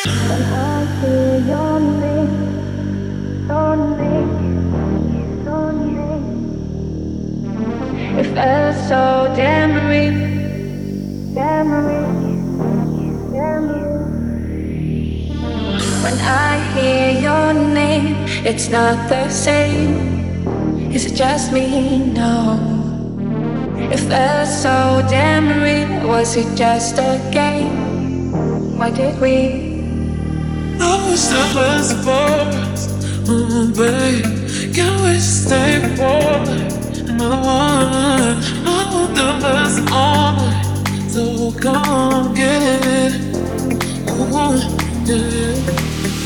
When I hear your name, your name, your name, it felt so damn real, damn real, damn real. When I hear your name, it's not the same. Is it just me? No. It felt so damn real. Was it just a game? Why did we? I was the best boss, babe. Can we stay for another one? I want the best all night, so come get it. Ooh, yeah.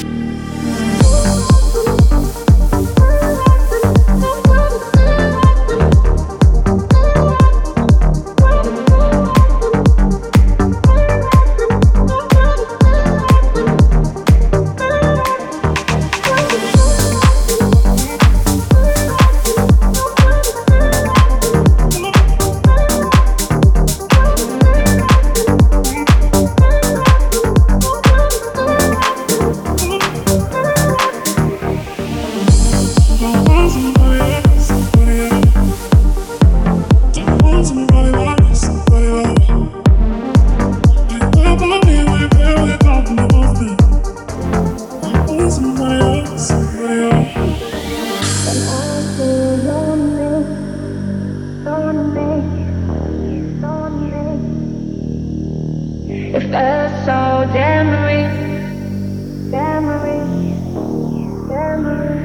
It felt so damn real, damn real, damn real.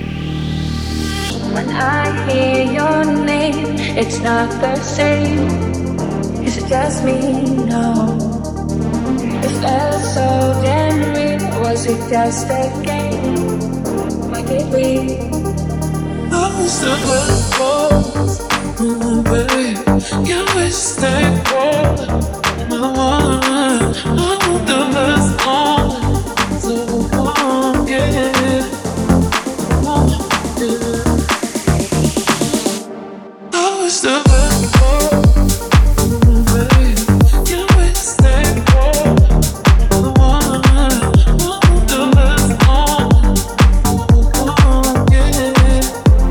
When I hear your name, it's not the same. Is it just me? No. It felt so damn real. Was it just a game? Why did we? I was the best boss, babe. Can we stay for another one? I want the best all night, so come get it. I was the best boss, babe. Can we stay for another one? I want the best all night, so come get it.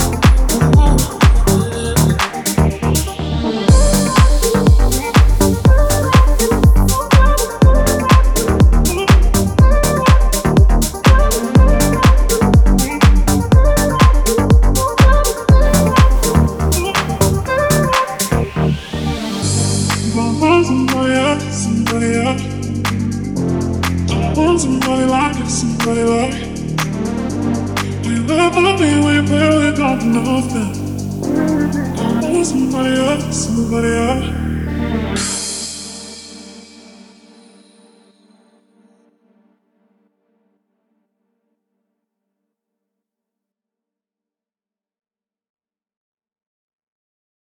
Somebody like it, somebody like we love me, we barely got nothing. I want somebody else, somebody else.